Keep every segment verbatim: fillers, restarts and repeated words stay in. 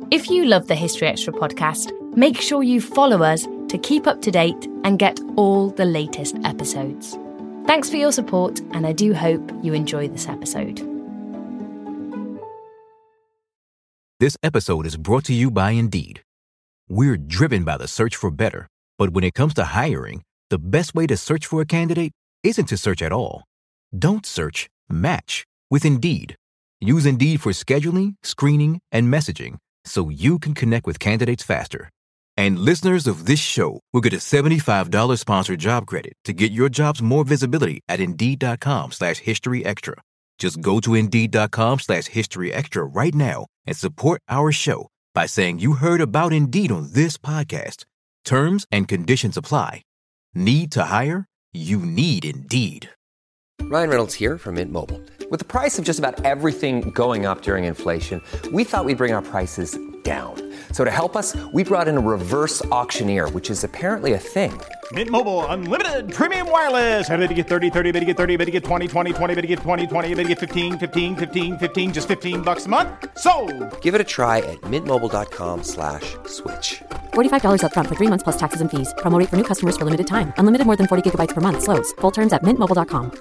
If you love the History Extra podcast, make sure you follow us to keep up to date and get all the latest episodes. Thanks for your support, and I do hope you enjoy this episode. This episode is brought to you by Indeed. We're driven by the search for better, but when it comes to hiring, the best way to search for a candidate isn't to search at all. Don't search, match with Indeed. Use Indeed for scheduling, screening, and messaging so you can connect with candidates faster. And listeners of this show will get a seventy-five dollars sponsored job credit to get your jobs more visibility at Indeed.com slash History Extra. Just go to Indeed.com slash History Extra right now and support our show by saying you heard about Indeed on this podcast. Terms and conditions apply. Need to hire? You need Indeed. Ryan Reynolds here from Mint Mobile. With the price of just about everything going up during inflation, we thought we'd bring our prices down. So to help us, we brought in a reverse auctioneer, which is apparently a thing. Mint Mobile Unlimited Premium Wireless. How to get thirty, thirty, how to get thirty, how to get twenty, twenty, twenty, how to get twenty, twenty, how to get fifteen, fifteen, fifteen, fifteen, just fifteen bucks a month? Sold! Give it a try at mintmobile.com slash switch. forty-five dollars up front for three months plus taxes and fees. Promo rate for new customers for limited time. Unlimited more than forty gigabytes per month. Slows full terms at mint mobile dot com.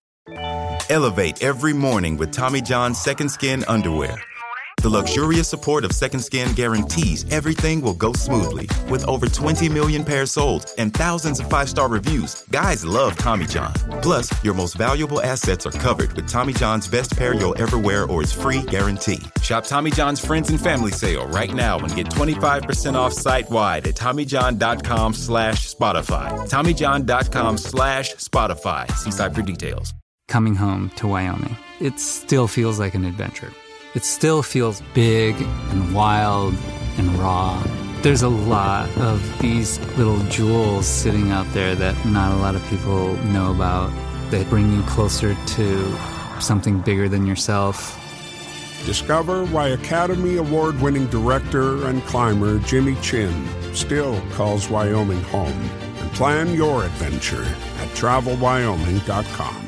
Elevate every morning with Tommy John's Second Skin underwear. The luxurious support of Second Skin guarantees everything will go smoothly. With over twenty million pairs sold and thousands of five-star reviews, guys love Tommy John. Plus, your most valuable assets are covered with Tommy John's best pair you'll ever wear or its free guarantee. Shop Tommy John's Friends and Family Sale right now and get twenty-five percent off site-wide at TommyJohn.com slash Spotify. TommyJohn.com slash Spotify. See site for details. Coming home to Wyoming, it still feels like an adventure. It still feels big and wild and raw. There's a lot of these little jewels sitting out there that not a lot of people know about that bring you closer to something bigger than yourself. Discover why Academy Award-winning director and climber Jimmy Chin still calls Wyoming home, and plan your adventure at travel wyoming dot com.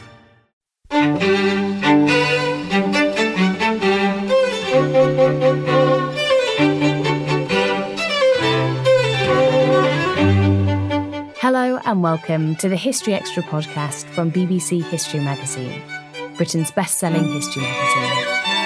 Hello and welcome to the History Extra podcast from B B C History Magazine, Britain's best-selling history magazine.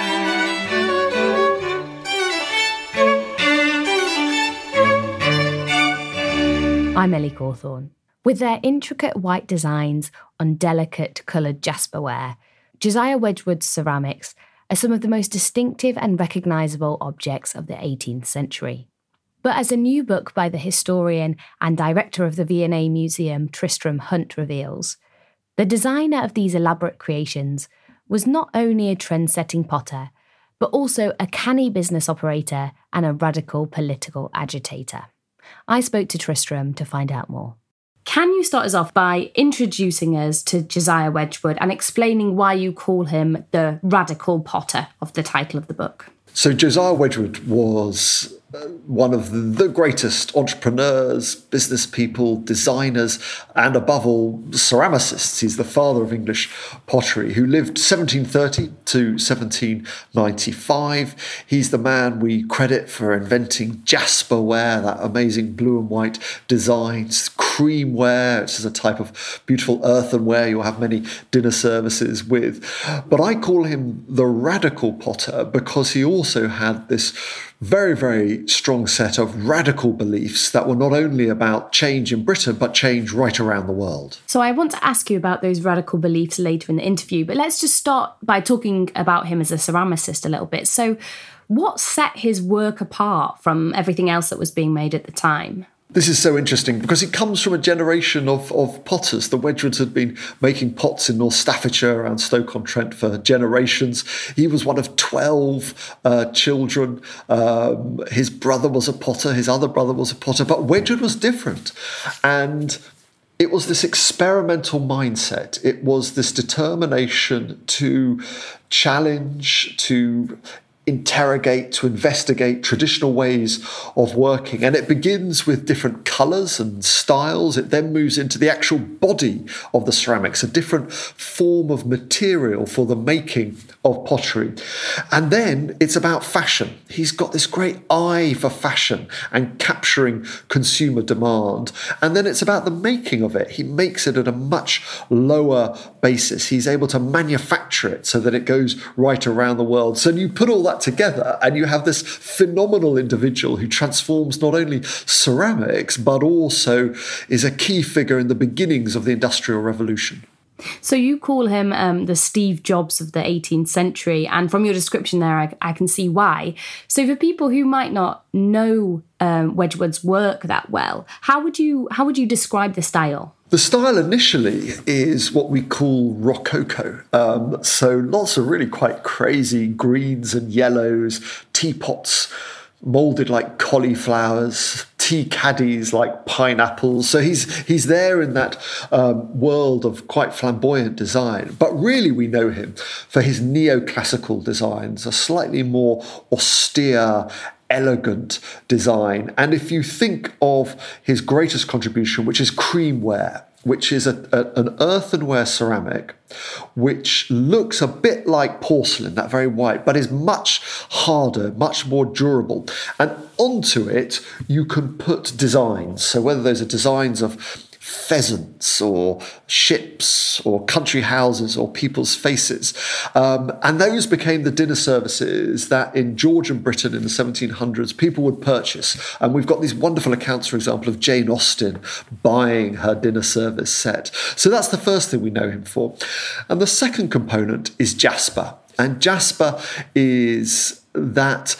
I'm Ellie Cawthorne. With their intricate white designs on delicate coloured jasperware, Josiah Wedgwood's ceramics are some of the most distinctive and recognisable objects of the eighteenth century. But as a new book by the historian and director of the V and A Museum, Tristram Hunt, reveals, the designer of these elaborate creations was not only a trend-setting potter, but also a canny business operator and a radical political agitator. I spoke to Tristram to find out more. Can you start us off by introducing us to Josiah Wedgwood and explaining why you call him the radical potter of the title of the book? So Josiah Wedgwood was one of the greatest entrepreneurs, business people, designers, and above all, ceramicists. He's the father of English pottery, who lived seventeen thirty to seventeen ninety-five. He's the man we credit for inventing jasperware, that amazing blue and white designs, creamware, which is a type of beautiful earthenware you'll have many dinner services with. But I call him the radical potter because he also had this very, very strong set of radical beliefs that were not only about change in Britain, but change right around the world. So I want to ask you about those radical beliefs later in the interview, but let's just start by talking about him as a ceramicist a little bit. So what set his work apart from everything else that was being made at the time? This is so interesting because he comes from a generation of, of potters. The Wedgwoods had been making pots in North Staffordshire around Stoke-on-Trent for generations. He was one of twelve uh, children. Um, his brother was a potter, his other brother was a potter, but Wedgwood was different. And it was this experimental mindset. It was this determination to challenge, to interrogate, to investigate traditional ways of working. And it begins with different colours and styles. It then moves into the actual body of the ceramics, a different form of material for the making of pottery. And then it's about fashion. He's got this great eye for fashion and capturing consumer demand. And then it's about the making of it. He makes it at a much lower basis. He's able to manufacture it so that it goes right around the world. So you put all that together and you have this phenomenal individual who transforms not only ceramics but also is a key figure in the beginnings of the Industrial Revolution. So you call him um, the Steve Jobs of the eighteenth century, and from your description there, I, I can see why. So for people who might not know um, Wedgwood's work that well, how would you how would you describe the style? The style initially is what we call Rococo. Um, so lots of really quite crazy greens and yellows, teapots moulded like cauliflowers, tea caddies like pineapples. So he's he's there in that um, world of quite flamboyant design. But really we know him for his neoclassical designs, a slightly more austere, elegant design. And if you think of his greatest contribution, which is creamware, which is a, a, an earthenware ceramic, which looks a bit like porcelain, that very white, but is much harder, much more durable. And onto it, you can put designs. So whether those are designs of pheasants or ships or country houses or people's faces. Um, and those became the dinner services that in Georgian Britain in the seventeen hundreds people would purchase. And we've got these wonderful accounts, for example, of Jane Austen buying her dinner service set. So that's the first thing we know him for. And the second component is jasper. And jasper is that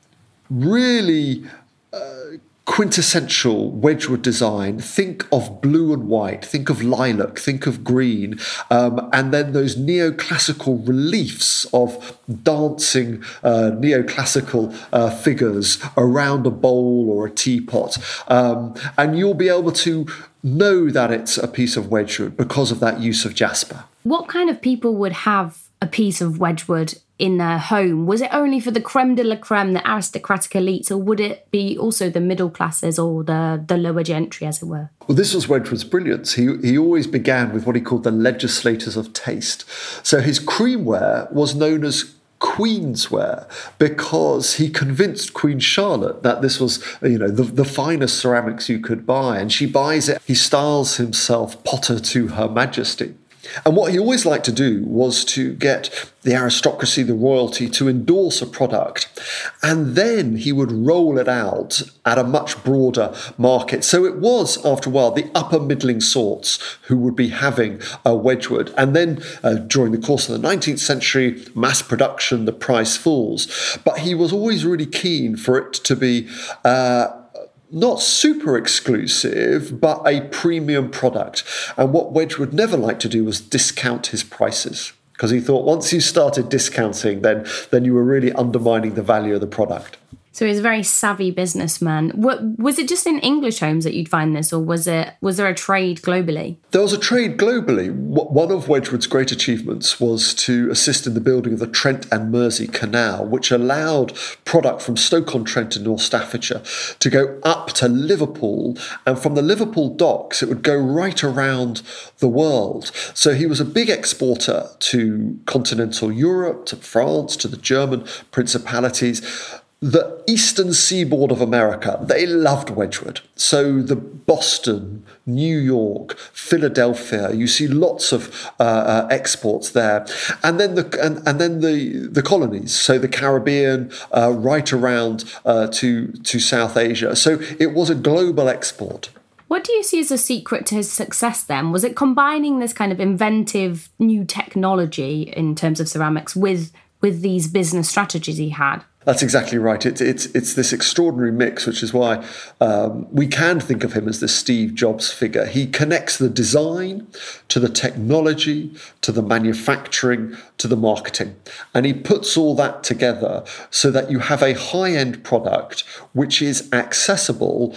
really uh, quintessential Wedgwood design. Think of blue and white, think of lilac, think of green, um, and then those neoclassical reliefs of dancing uh, neoclassical uh, figures around a bowl or a teapot. Um, and you'll be able to know that it's a piece of Wedgwood because of that use of jasper. What kind of people would have a piece of Wedgwood in their home? Was it only for the creme de la creme, the aristocratic elites, or would it be also the middle classes or the, the lower gentry, as it were? Well, this was Wedgwood's brilliance. He, he always began with what he called the legislators of taste. So his creamware was known as Queensware because he convinced Queen Charlotte that this was, you know, the, the finest ceramics you could buy. And she buys it. He styles himself Potter to Her Majesty. And what he always liked to do was to get the aristocracy, the royalty, to endorse a product. And then he would roll it out at a much broader market. So it was, after a while, the upper middling sorts who would be having a Wedgwood. And then uh, during the course of the nineteenth century, mass production, the price falls. But he was always really keen for it to be Uh, not super exclusive, but a premium product. And what Wedgwood never liked to do was discount his prices, because he thought once you started discounting, then, then you were really undermining the value of the product. So he was a very savvy businessman. What, was it just in English homes that you'd find this, or was it was there a trade globally? There was a trade globally. One of Wedgwood's great achievements was to assist in the building of the Trent and Mersey Canal, which allowed product from Stoke-on-Trent in North Staffordshire to go up to Liverpool, and from the Liverpool docks it would go right around the world. So he was a big exporter to continental Europe, to France, to the German principalities. The eastern seaboard of America, they loved Wedgwood. So the Boston, New York, Philadelphia, you see lots of uh, uh, exports there. And then the and, and then the, the colonies, so the Caribbean, uh, right around uh, to, to South Asia. So it was a global export. What do you see as a secret to his success then? Was it combining this kind of inventive new technology in terms of ceramics with, with these business strategies he had? That's exactly right. It's it's it's this extraordinary mix, which is why um, we can think of him as the Steve Jobs figure. He connects the design to the technology, to the manufacturing, to the marketing. And he puts all that together so that you have a high-end product which is accessible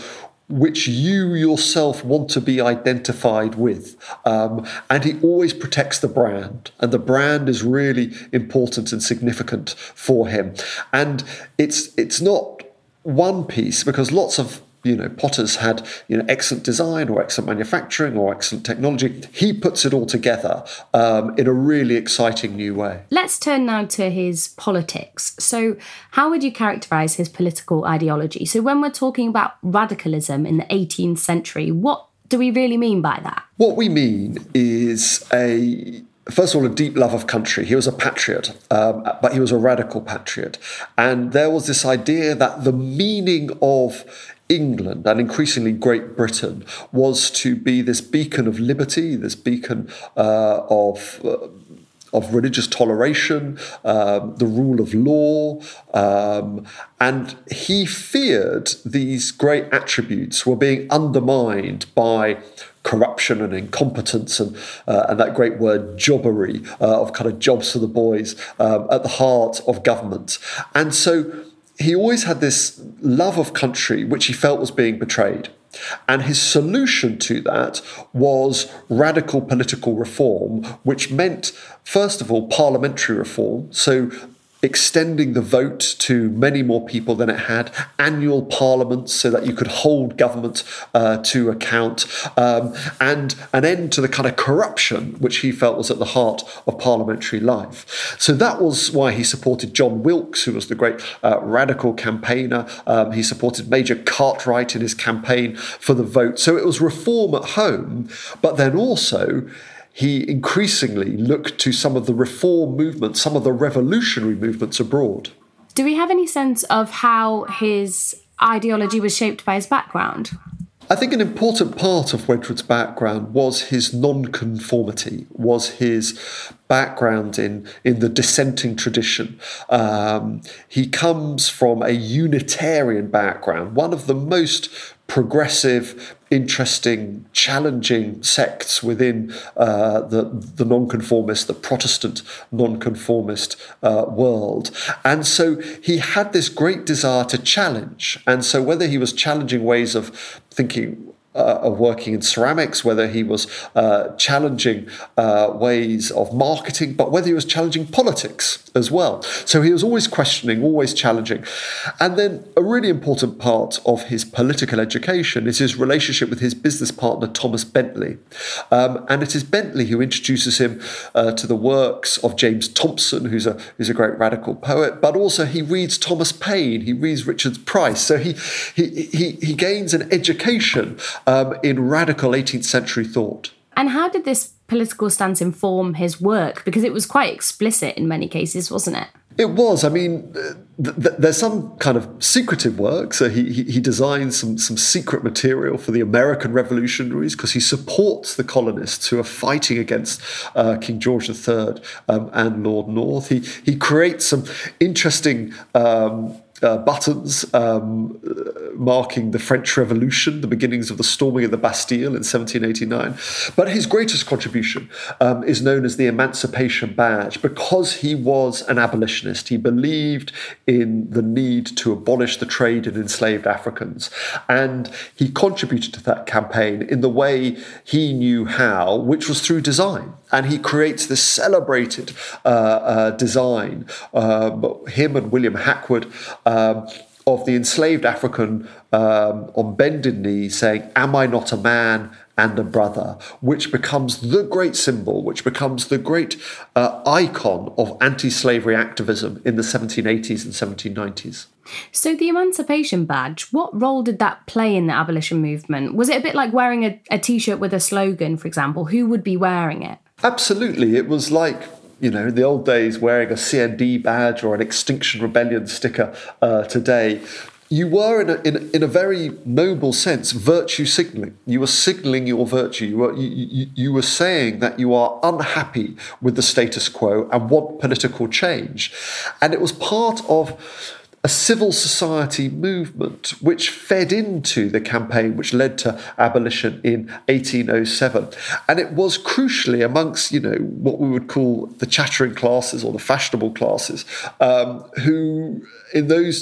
which you yourself want to be identified with. Um, and he always protects the brand. And the brand is really important and significant for him. And it's it's not one piece, because lots of you know, potters had, you know, excellent design or excellent manufacturing or excellent technology. He puts it all together um, in a really exciting new way. Let's turn now to his politics. So how would you characterise his political ideology? So when we're talking about radicalism in the eighteenth century, what do we really mean by that? What we mean is a... First of all, a deep love of country. He was a patriot, um, but he was a radical patriot. And there was this idea that the meaning of England and increasingly Great Britain was to be this beacon of liberty, this beacon uh, of uh, of religious toleration, um, the rule of law, um, and he feared these great attributes were being undermined by corruption and incompetence and uh, and that great word jobbery, uh, of kind of jobs for the boys, um, at the heart of government. And so he always had this love of country, which he felt was being betrayed. And his solution to that was radical political reform, which meant, first of all, parliamentary reform. So extending the vote to many more people than it had, annual parliaments so that you could hold government uh, to account, um, and an end to the kind of corruption which he felt was at the heart of parliamentary life. So that was why he supported John Wilkes, who was the great uh, radical campaigner. Um, he supported Major Cartwright in his campaign for the vote. So it was reform at home, but then also he increasingly looked to some of the reform movements, some of the revolutionary movements abroad. Do we have any sense of how his ideology was shaped by his background? I think an important part of Wedgwood's background was his non-conformity, was his background in, in the dissenting tradition. Um, he comes from a Unitarian background, one of the most progressive, interesting, challenging sects within uh, the, the nonconformist, the Protestant nonconformist uh, world. And so he had this great desire to challenge. And so whether he was challenging ways of thinking Uh, of working in ceramics, whether he was uh, challenging uh, ways of marketing, but whether he was challenging politics as well. So he was always questioning, always challenging. And then a really important part of his political education is his relationship with his business partner, Thomas Bentley. Um, and it is Bentley who introduces him uh, to the works of James Thomson, who's a, who's a great radical poet, but also he reads Thomas Paine, he reads Richard Price. So he, he, he, he gains an education Um, in radical eighteenth century thought. And how did this political stance inform his work? Because it was quite explicit in many cases, wasn't it? It was. I mean, th- th- there's some kind of secretive work. So he he, he designs some, some secret material for the American revolutionaries because he supports the colonists who are fighting against uh, King George the Third um, and Lord North. He, he creates some interesting Um, Uh, buttons um, marking the French Revolution, the beginnings of the storming of the Bastille in seventeen eighty-nine. But his greatest contribution um, is known as the Emancipation Badge, because he was an abolitionist. He believed in the need to abolish the trade in enslaved Africans. And he contributed to that campaign in the way he knew how, which was through design. And he creates this celebrated uh, uh, design, um, him and William Hackwood, um, of the enslaved African um, on bended knee saying, "Am I not a man and a brother?" which becomes the great symbol, which becomes the great uh, icon of anti-slavery activism in the seventeen eighties and seventeen nineties. So the Emancipation Badge, what role did that play in the abolition movement? Was it a bit like wearing a, a T-shirt with a slogan, for example? Who would be wearing it? Absolutely. It was like, you know, in the old days, wearing a C N D badge or an Extinction Rebellion sticker uh, today. You were, in a, in, a, in a very noble sense, virtue signalling. You were signalling your virtue. You were, you, you, you were saying that you are unhappy with the status quo and want political change. And it was part of a civil society movement which fed into the campaign which led to abolition in eighteen oh seven. And it was crucially amongst, you know, what we would call the chattering classes or the fashionable classes, um, who in those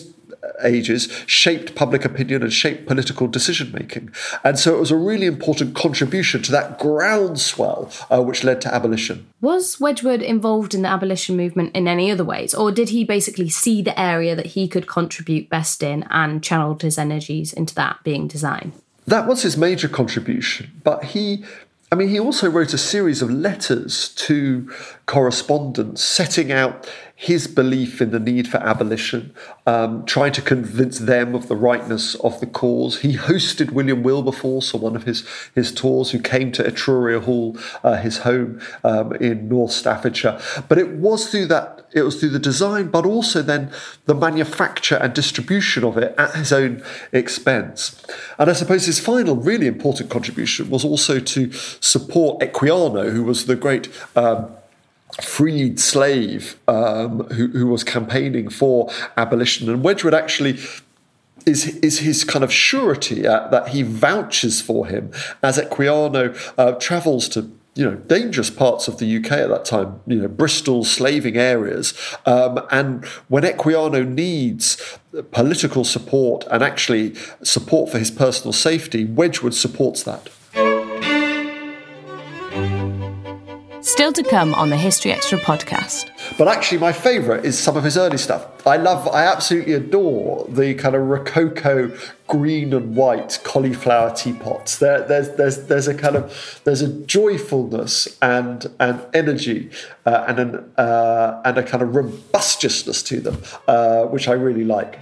ages, shaped public opinion and shaped political decision-making. And so it was a really important contribution to that groundswell uh, which led to abolition. Was Wedgwood involved in the abolition movement in any other ways, or did he basically see the area that he could contribute best in and channeled his energies into that, being design? That was his major contribution, but he... I mean, he also wrote a series of letters to correspondents setting out his belief in the need for abolition, um, trying to convince them of the rightness of the cause. He hosted William Wilberforce on one of his, his tours, who came to Etruria Hall, uh, his home um, in North Staffordshire. But it was through that, it was through the design, but also then the manufacture and distribution of it at his own expense. And I suppose his final really important contribution was also to support Equiano, who was the great um, freed slave um, who, who was campaigning for abolition. And Wedgwood actually is, is his kind of surety uh, that he vouches for him as Equiano uh, travels to you know, dangerous parts of the U K at that time, you know, Bristol, slaving areas. Um, and when Equiano needs political support and actually support for his personal safety, Wedgwood supports that. Still to come on the History Extra podcast. But actually, my favourite is some of his early stuff. I love, I absolutely adore the kind of Rococo green and white cauliflower teapots. There, there's, there's, there's a kind of, there's a joyfulness and and energy uh, and an uh, and a kind of robustiousness to them, uh, which I really like.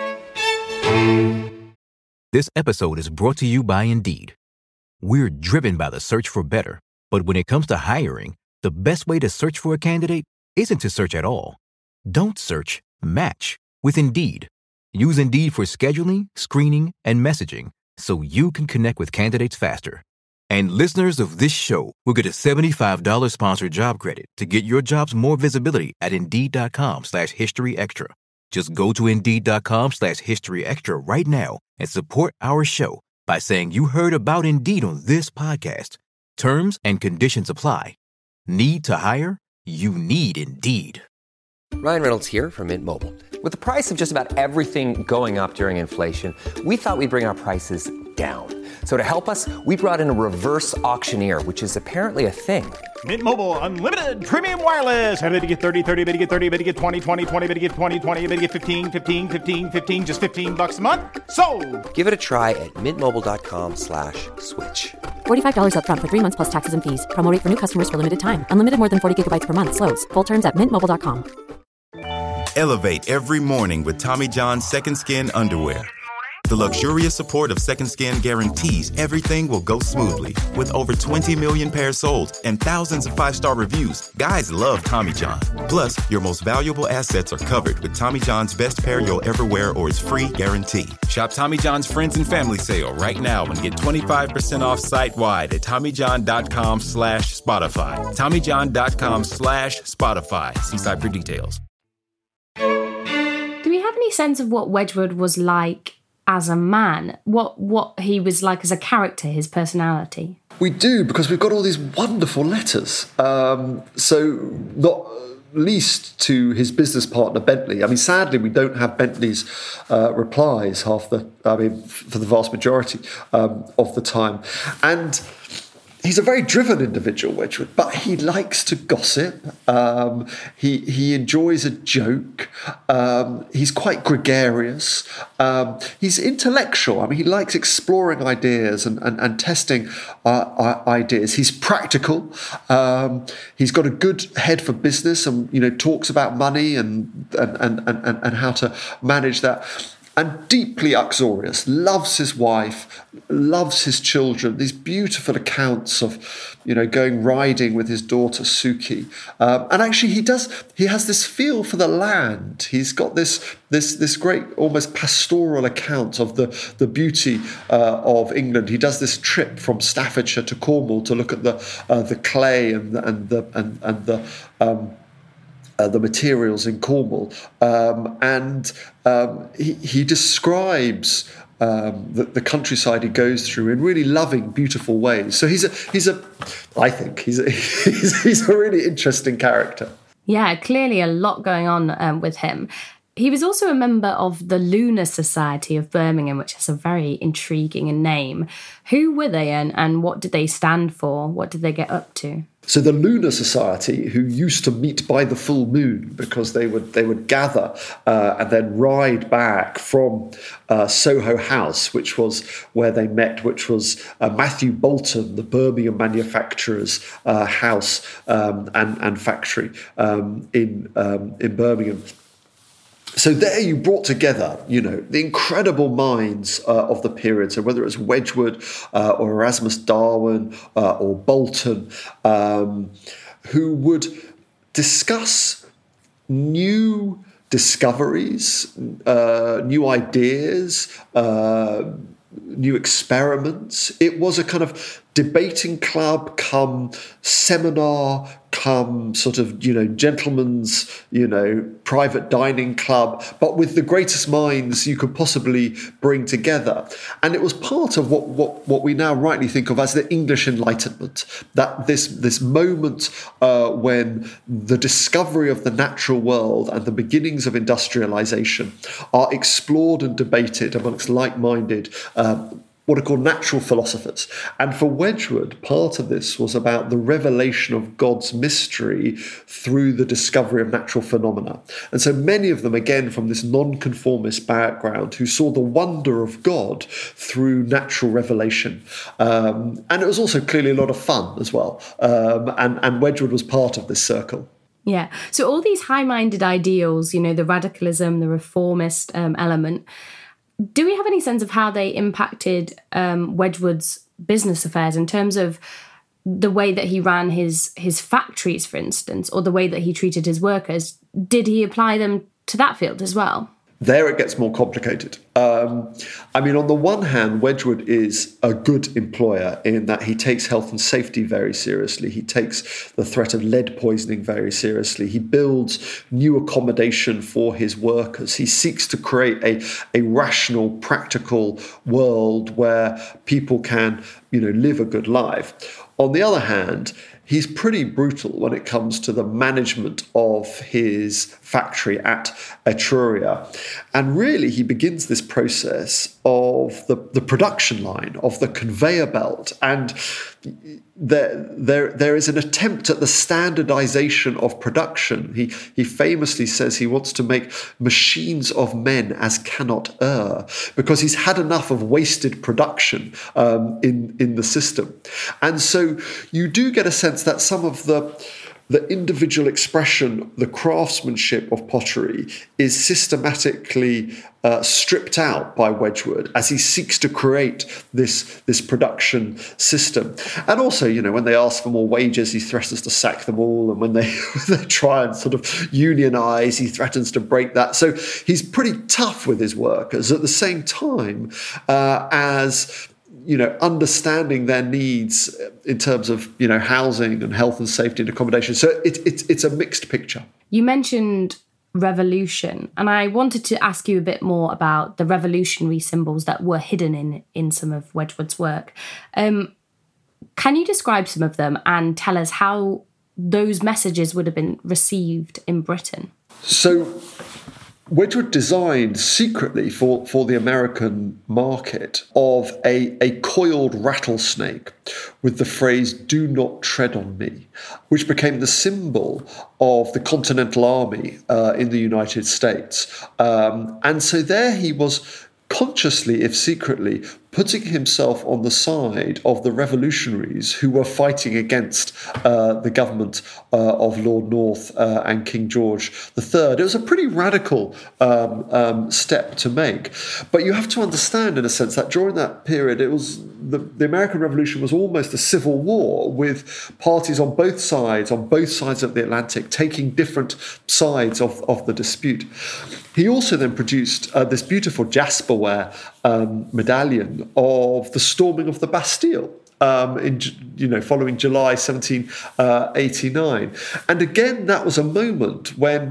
This episode is brought to you by Indeed. We're driven by the search for better, but when it comes to hiring, the best way to search for a candidate isn't to search at all. Don't search, match with Indeed. Use Indeed for scheduling, screening, and messaging so you can connect with candidates faster. And listeners of this show will get a seventy-five dollars sponsored job credit to get your jobs more visibility at Indeed.com slash History Extra. Just go to Indeed.com slash History Extra right now and support our show by saying you heard about Indeed on this podcast. Terms and conditions apply. Need to hire? You need Indeed. Ryan Reynolds here from Mint Mobile. With the price of just about everything going up during inflation, we thought we'd bring our prices down. So to help us, we brought in a reverse auctioneer, which is apparently a thing. Mint Mobile Unlimited Premium Wireless. How to get thirty, thirty, how to get thirty, how to get twenty, twenty, twenty, how to get twenty, twenty, how to get fifteen, fifteen, fifteen, fifteen, just fifteen bucks a month? Sold! Give it a try at mintmobile.com slash switch. forty-five dollars up front for three months plus taxes and fees. Promo rate for new customers for limited time. Unlimited more than forty gigabytes per month. Slows full terms at mint mobile dot com. Elevate every morning with Tommy John's Second Skin underwear. The luxurious support of Second Skin guarantees everything will go smoothly. With over twenty million pairs sold and thousands of five-star reviews, guys love Tommy John. Plus, your most valuable assets are covered with Tommy John's best pair you'll ever wear or its free guarantee. Shop Tommy John's Friends and Family Sale right now and get twenty-five percent off site-wide at TommyJohn.com slash Spotify. TommyJohn.com slash Spotify. See site for details. Do we have any sense of what Wedgwood was like as a man? What what he was like as a character, his personality? We do, because we've got all these wonderful letters. Um, so not least to his business partner, Bentley. I mean, sadly, we don't have Bentley's uh, replies half the, I mean, for the vast majority um, of the time. And he's a very driven individual, Wedgwood, but he likes to gossip. Um, he he enjoys a joke. Um, he's quite gregarious. Um, he's intellectual. I mean, he likes exploring ideas and, and, and testing uh, ideas. He's practical. Um, he's got a good head for business and, you know, talks about money and and, and, and, and how to manage that. And deeply uxorious, loves his wife, loves his children. These beautiful accounts of, you know, going riding with his daughter Suki. Um, and actually, he does. He has this feel for the land. He's got this this this great, almost pastoral account of the the beauty uh, of England. He does this trip from Staffordshire to Cornwall to look at the uh, the clay and the, and the and and the. Um, Uh, the materials in Cornwall, um, and um, he, he describes um, the, the countryside he goes through in really loving, beautiful ways. So he's a he's a, I think he's a, he's, he's a really interesting character. Yeah, clearly a lot going on um, with him. He was also a member of the Lunar Society of Birmingham, which has a very intriguing name. Who were they and, and what did they stand for? What did they get up to? So the Lunar Society, who used to meet by the full moon because they would they would gather uh, and then ride back from uh, Soho House, which was where they met, which was uh, Matthew Bolton, the Birmingham manufacturer's uh, house um, and, and factory um, in um, in Birmingham. So there you brought together, you know, the incredible minds uh, of the period. So whether it's Wedgwood uh, or Erasmus Darwin uh, or Bolton, um, who would discuss new discoveries, uh, new ideas, uh, new experiments. It was a kind of debating club come seminar come sort of, you know, gentlemen's, you know, private dining club, but with the greatest minds you could possibly bring together. And it was part of what what, what we now rightly think of as the English Enlightenment, that this, this moment uh, when the discovery of the natural world and the beginnings of industrialization are explored and debated amongst like-minded uh, what are called natural philosophers. And for Wedgwood, part of this was about the revelation of God's mystery through the discovery of natural phenomena. And so many of them, again, from this nonconformist background, who saw the wonder of God through natural revelation. Um, and it was also clearly a lot of fun as well. Um, and, and Wedgwood was part of this circle. Yeah. So all these high-minded ideals, you know, the radicalism, the reformist um, element, do we have any sense of how they impacted um, Wedgwood's business affairs in terms of the way that he ran his his factories, for instance, or the way that he treated his workers? Did he apply them to that field as well? There it gets more complicated. Um, I mean, on the one hand, Wedgwood is a good employer in that he takes health and safety very seriously. He takes the threat of lead poisoning very seriously. He builds new accommodation for his workers. He seeks to create a, a rational, practical world where people can, you know, live a good life. On the other hand, he's pretty brutal when it comes to the management of his factory at Etruria. And really, he begins this process of the, the production line, of the conveyor belt. And there, there, there is an attempt at the standardization of production. He, he famously says he wants to make machines of men as cannot err, because he's had enough of wasted production um, in, in the system. And so you do get a sense that some of the the individual expression, the craftsmanship of pottery is systematically uh, stripped out by Wedgwood as he seeks to create this, this production system. And also, you know, when they ask for more wages, he threatens to sack them all. And when they, they try and sort of unionize, he threatens to break that. So he's pretty tough with his workers at the same time uh, as you know, understanding their needs in terms of, you know, housing and health and safety and accommodation. So it, it, it's a mixed picture. You mentioned revolution, and I wanted to ask you a bit more about the revolutionary symbols that were hidden in, in some of Wedgwood's work. Um, can you describe some of them and tell us how those messages would have been received in Britain? So Wedgwood designed secretly for, for the American market of a, a coiled rattlesnake with the phrase, "Do not tread on me," which became the symbol of the Continental Army uh, in the United States. Um, and so there he was consciously, if secretly, putting himself on the side of the revolutionaries who were fighting against uh, the government uh, of Lord North uh, and King George the Third. It was a pretty radical um, um, step to make. But you have to understand, in a sense, that during that period, it was the, the American Revolution was almost a civil war, with parties on both sides, on both sides of the Atlantic, taking different sides of, of the dispute. He also then produced uh, this beautiful jasperware um, medallion of the storming of the Bastille, um, in you know following July seventeen eighty-nine, and again that was a moment when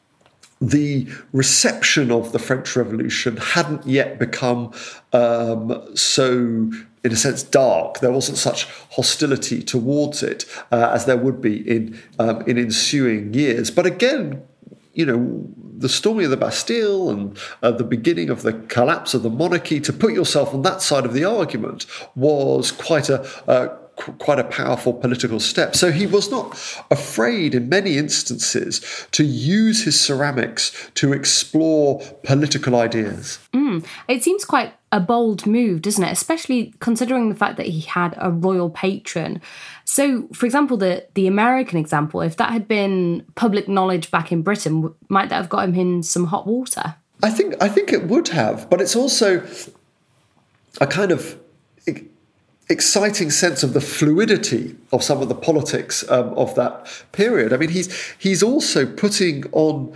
the reception of the French Revolution hadn't yet become um, so, in a sense, dark. There wasn't such hostility towards it uh, as there would be in um, in ensuing years. But again, you know, the storming of the Bastille and uh, the beginning of the collapse of the monarchy, to put yourself on that side of the argument was quite a uh, quite a powerful political step. So he was not afraid in many instances to use his ceramics to explore political ideas. Mm. It seems quite a bold move, doesn't it? Especially considering the fact that he had a royal patron. So, for example, the, the American example, if that had been public knowledge back in Britain, might that have got him in some hot water? I think I think it would have, but it's also a kind of exciting sense of the fluidity of some of the politics um, of that period. I mean, he's he's also putting on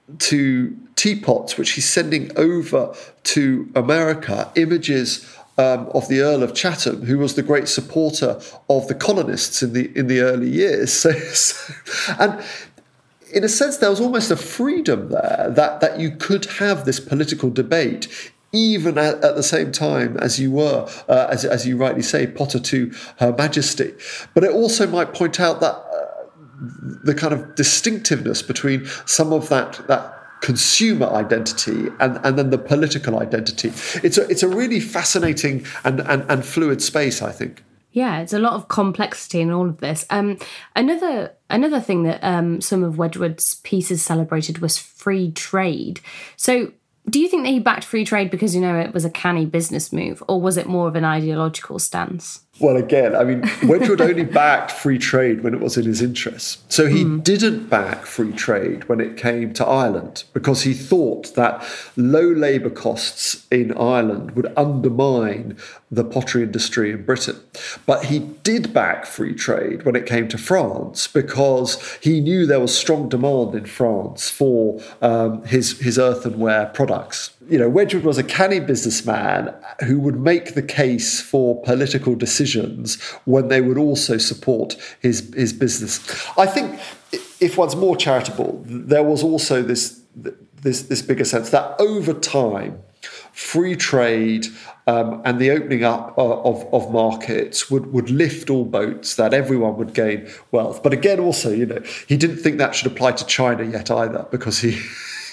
to teapots, which he's sending over to America, images um, of the Earl of Chatham, who was the great supporter of the colonists in the in the early years. So, so, and in a sense, there was almost a freedom there that that you could have this political debate, even at, at the same time as you were, uh, as, as you rightly say, Potter to Her Majesty. But it also might point out that uh, the kind of distinctiveness between some of that that consumer identity and, and then the political identity. It's a, it's a really fascinating and, and, and fluid space, I think. Yeah, it's a lot of complexity in all of this. Um, another another thing that um, some of Wedgwood's pieces celebrated was free trade. So do you think that he backed free trade because, you know, it was a canny business move, or was it more of an ideological stance? Well, again, I mean, Wedgwood only backed free trade when it was in his interests. So he mm. didn't back free trade when it came to Ireland because he thought that low labour costs in Ireland would undermine the pottery industry in Britain. But he did back free trade when it came to France because he knew there was strong demand in France for um, his, his earthenware products. You know, Wedgwood was a canny businessman who would make the case for political decisions when they would also support his his business. I think if one's more charitable, there was also this this this bigger sense that over time, free trade um, and the opening up uh, of, of markets would, would lift all boats, that everyone would gain wealth. But again, also, you know, he didn't think that should apply to China yet either, because he...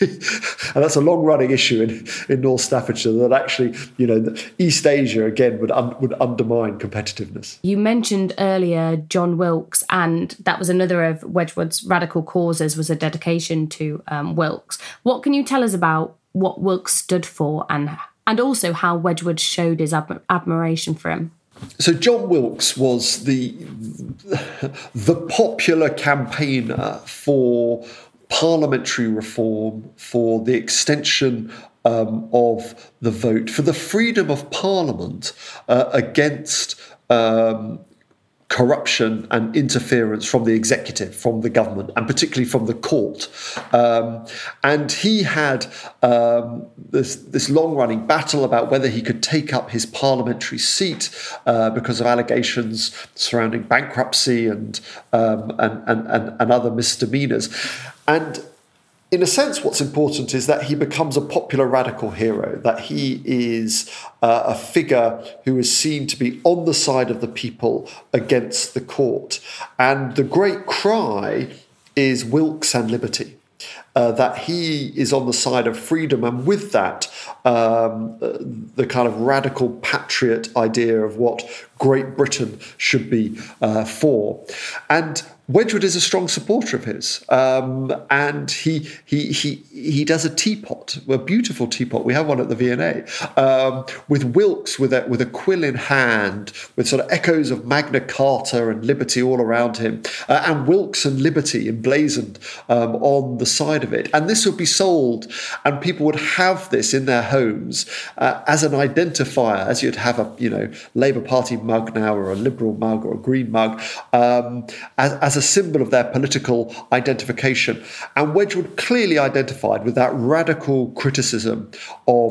and that's a long-running issue in, in North Staffordshire, that actually, you know, East Asia, again, would un, would undermine competitiveness. You mentioned earlier John Wilkes, and that was another of Wedgwood's radical causes, was a dedication to um, Wilkes. What can you tell us about what Wilkes stood for, and and also how Wedgwood showed his ab- admiration for him? So John Wilkes was the the popular campaigner for parliamentary reform, for the extension um, of the vote, for the freedom of Parliament uh, against um, corruption and interference from the executive, from the government, and particularly from the court. Um, and he had um, this, this long-running battle about whether he could take up his parliamentary seat uh, because of allegations surrounding bankruptcy and, um, and, and, and, and other misdemeanors. And in a sense, what's important is that he becomes a popular radical hero, that he is uh, a figure who is seen to be on the side of the people against the court. And the great cry is Wilkes and liberty. Uh, that he is on the side of freedom, and with that, um, the kind of radical patriot idea of what Great Britain should be uh, for. And Wedgwood is a strong supporter of his, um, and he he he he does a teapot, a beautiful teapot. We have one at the V and A um, with Wilkes with a with a quill in hand, with sort of echoes of Magna Carta and liberty all around him, uh, and Wilkes and liberty emblazoned um, on the side of it. And this would be sold, and people would have this in their homes uh, as an identifier, as you'd have a you know Labour Party mug now, or a Liberal mug, or a Green mug, um, as, as a symbol of their political identification. And Wedgwood clearly identified with that radical criticism of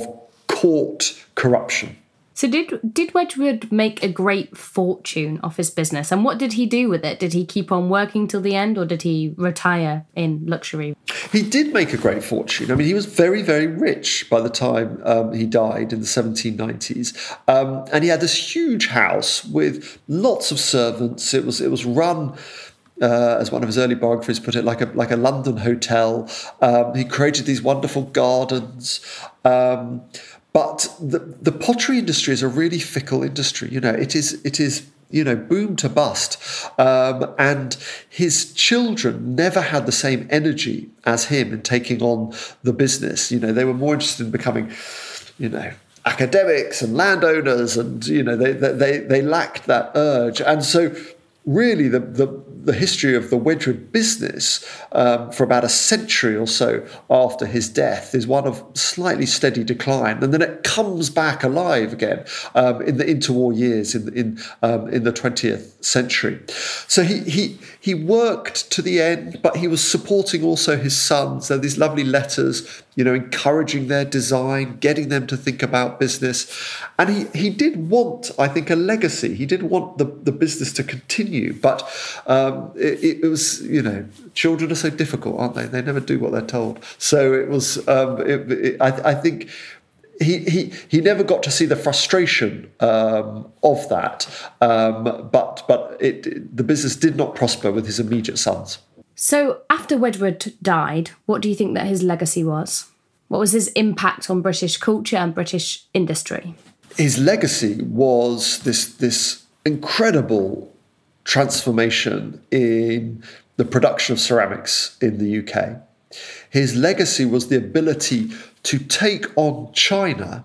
court corruption. So did did Wedgwood make a great fortune off his business? And what did he do with it? Did he keep on working till the end, or did he retire in luxury? He did make a great fortune. I mean, he was very, very rich by the time um, he died in the seventeen nineties. Um, and he had this huge house with lots of servants. It was it was run Uh, as one of his early biographies put it, like a like a London hotel. Um, he created these wonderful gardens. Um, but the the pottery industry is a really fickle industry. You know, it is it is you know boom to bust. Um, and his children never had the same energy as him in taking on the business. You know, they were more interested in becoming, you know, academics and landowners, and you know they they they lacked that urge. And so really the the, the history of the Wedgwood business um, for about a century or so after his death is one of slightly steady decline, and then it comes back alive again um, in the interwar years in in um, in the twentieth century. So he he he worked to the end, but he was supporting also his sons. There are these lovely letters, you know, encouraging their design, getting them to think about business. And he, he did want, I think, a legacy. He did want the, the business to continue. But um, it, it was, you know, children are so difficult, aren't they? They never do what they're told. So it was, um, it, it, I, I think he, he he never got to see the frustration um, of that. Um, but but it, it, the business did not prosper with his immediate sons. So after Wedgwood died, what do you think that his legacy was? What was his impact on British culture and British industry? His legacy was this, this incredible transformation in the production of ceramics in the U K. His legacy was the ability to take on China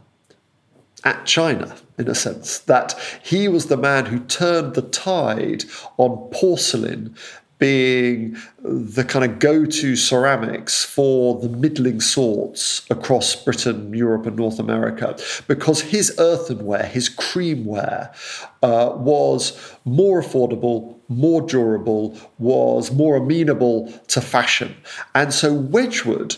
at China, in a sense, that he was the man who turned the tide on porcelain being the kind of go-to ceramics for the middling sorts across Britain, Europe and North America, because his earthenware, his creamware, uh, was more affordable, more durable, was more amenable to fashion. And so Wedgwood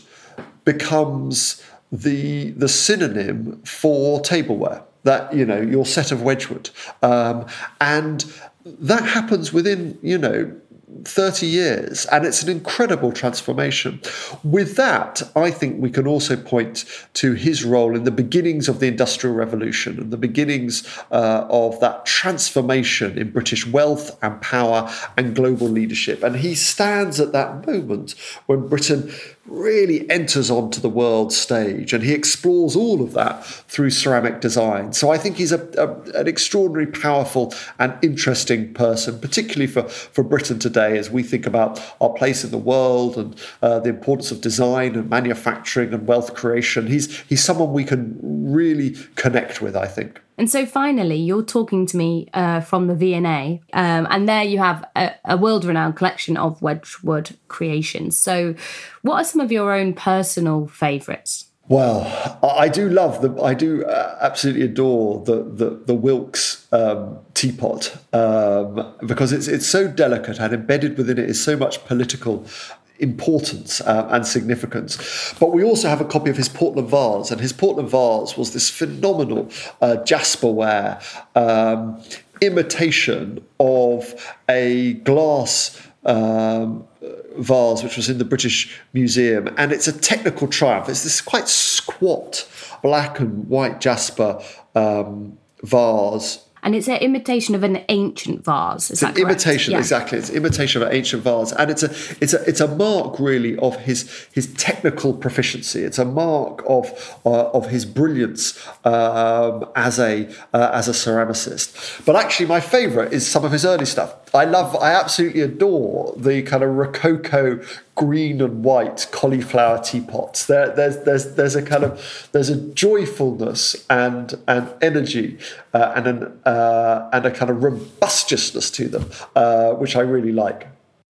becomes the, the synonym for tableware, that, you know, your set of Wedgwood. Um, and that happens within, you know, thirty years, and it's an incredible transformation. With that, I think we can also point to his role in the beginnings of the Industrial Revolution and the beginnings uh, of that transformation in British wealth and power and global leadership. And he stands at that moment when Britain really enters onto the world stage, and he explores all of that through ceramic design. So I think he's a, a, an extraordinarily powerful and interesting person, particularly for, for Britain today, as we think about our place in the world and uh, the importance of design and manufacturing and wealth creation. He's he's someone we can really connect with, I think. And so finally, you're talking to me uh, from the V and A, um, and there you have a, a world-renowned collection of Wedgwood creations. So what are some of your own personal favourites? Well, I do love the, I do uh, absolutely adore the the, the Wilkes um, teapot um, because it's it's so delicate, and embedded within it is so much political importance uh, and significance. But we also have a copy of his Portland vase, and his Portland vase was this phenomenal uh, jasperware um, imitation of a glass um, vase which was in the British Museum, and it's a technical triumph. It's this quite squat black and white jasper um, vase. And it's an imitation of an ancient vase. Is it's that an correct? imitation, yeah. exactly. It's an imitation of an ancient vase, and it's a it's a it's a mark really of his his technical proficiency. It's a mark of uh, of his brilliance um, as a uh, as a ceramicist. But actually, my favourite is some of his early stuff. I love, I absolutely adore the kind of Rococo green and white cauliflower teapots. There, there's, there's, there's a kind of, there's a joyfulness and an energy uh, and an uh, and a kind of robustiousness to them, uh, which I really like.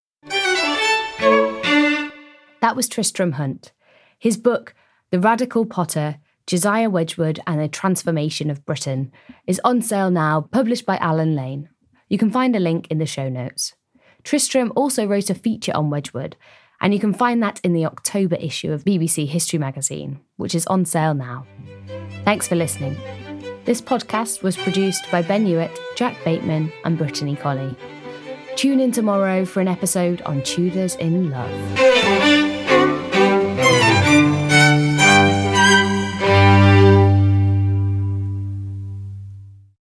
That was Tristram Hunt. His book, The Radical Potter, Josiah Wedgwood and the Transformation of Britain, is on sale now, published by Allen Lane. You can find a link in the show notes. Tristram also wrote a feature on Wedgwood, and you can find that in the October issue of B B C History magazine, which is on sale now. Thanks for listening. This podcast was produced by Ben Hewitt, Jack Bateman and Brittany Colley. Tune in tomorrow for an episode on Tudors in Love.